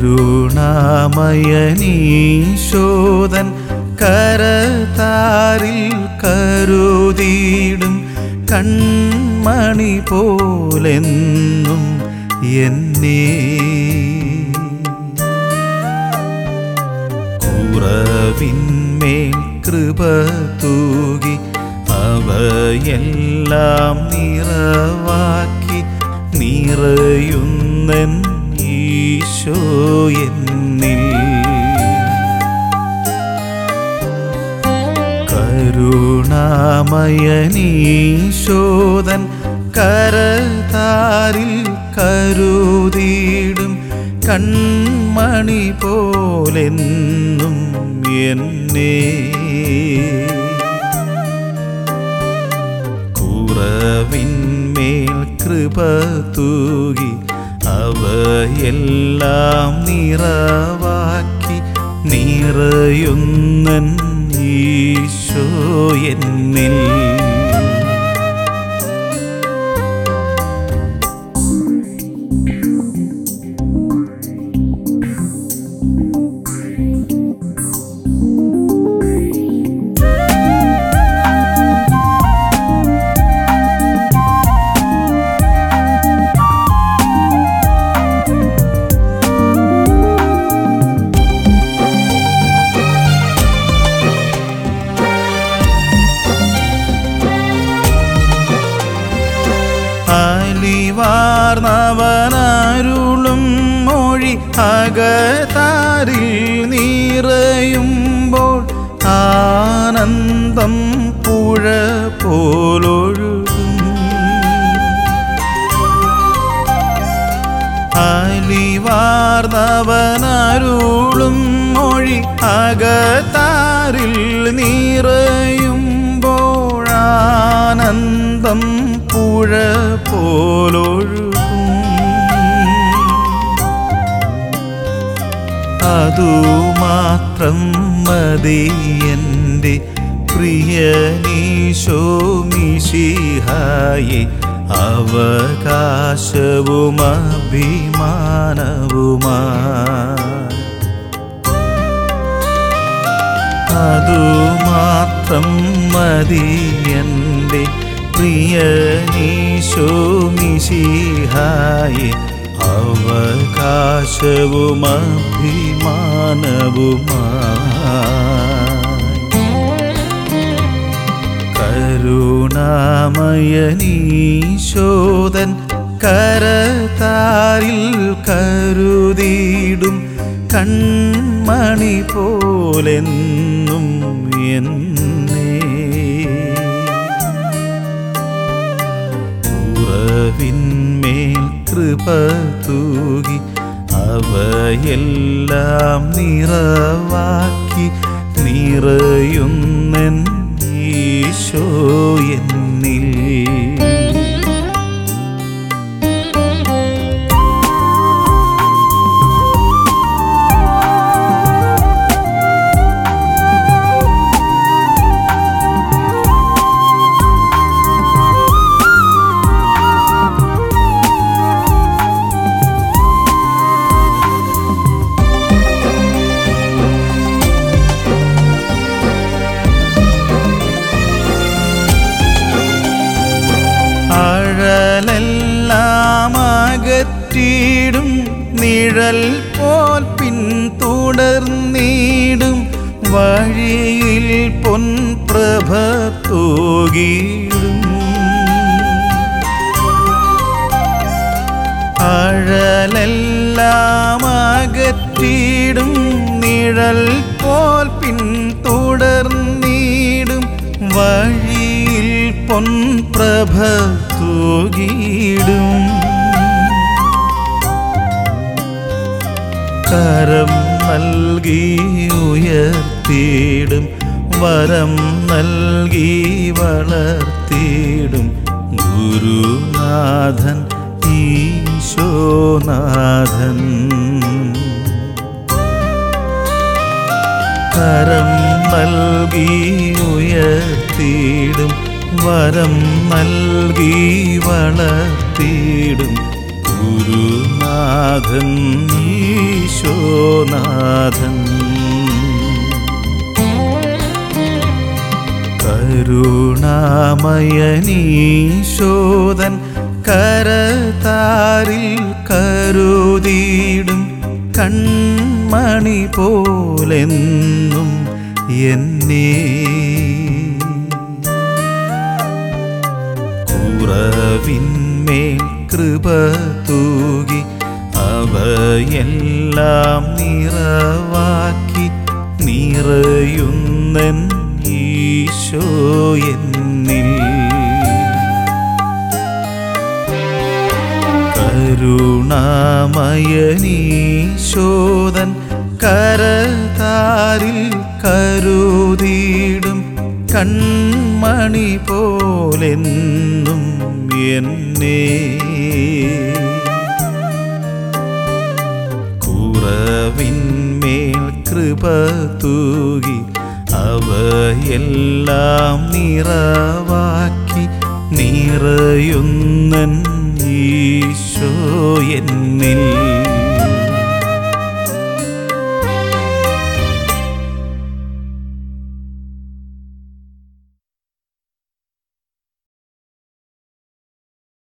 കരുണാമയനീശോദൻ കരതാരിൽ കരുതിയിടും കൺമണി പോലെന്നും എന്നെ. കുറവിന്മേൽ കൃപ തൂകി അവയെല്ലാം നിറവാക്കി നിറയുന്നൻ ഈശോ എന്നിൽ. കരുണാമയനീശോദൻ കരതാരിൽ കരുതിയിടും കൺമണി പോലെന്നും എന്നെ. കുറവിന്മേൽ കൃപ തൂകി അവയെല്ലാം നിറവാക്കി നിറയുന്നൻ ഈശോ എന്നിൽ. അലിവാർന്നവനരുളും മൊഴി അകതാരിൽ നിറയുമ്പോൾ ആനന്ദം പുഴ പോലൊഴുകും. അലിവാർന്നവനരുളും മൊഴി അകതാരിൽ നിറയുമ്പോൾ ആനന്ദം പുഴ പോലൊഴുകും. അതുമാത്രം മതി എൻ്റെ പ്രിയനീശോ മിശിഹായെ അവകാശവും അഭിമാനവുമായി. അതുമാത്രം മതി എൻ്റെ പ്രിയനീശോ മിശിഹായെ അവകാശവും അഭിമാനവുമായി. കരുണാമയനീശോദൻ കരതാരിൽ കരുതിയിടും കൺമണി പോലെന്നും എന്നെ. കുറവിന്മേൽ കൃപ തൂകി അവയെല്ലാം നിറവാക്കി നിറയുന്നൻ ഈശോ എന്നിൽ. അകറ്റിയിടും നിഴൽ പോൽ പിന്തുടർന്നിടും വഴിയിൽ പൊൻപ്രഭ തൂകിയിടും. അഴലെല്ലാം അകറ്റിയിടും നിഴൽ പോൽ പിന്തുടർന്നിടും വഴിയിൽ പൊൻപ്രഭ തൂകിയിടും. കരം നൽകി ഉയർത്തിയിടും വരം നൽകി വളർത്തിയിടും ഗുരുനാഥൻ ഈശോനാഥൻ. കരം നൽകി ഉയർത്തിയിടും വരം നൽകി വളർത്തിയിടും ഗുരുനാഥൻ ഈശോനാഥൻ കരുണാമയനീശോദൻ കരതാരിൽ കരുതിയിടും കൺമണി പോലെന്നും എന്നെ കുറവിന്മേൽ കൃപ തൂകി അവയെല്ലാം നിറവാക്കി നിറയുന്നൻ ഈശോ എന്നിൽ കരുണാമയനീശോദൻ കരതാരിൽ കരുതിയിടും കൺമണി പോലെന്നും എന്നെ കുറവിന്മേൽ കൃപ തൂകി അവയെല്ലാം നിറവാക്കി നിറയുന്നൻ ഈശോ എന്നിൽ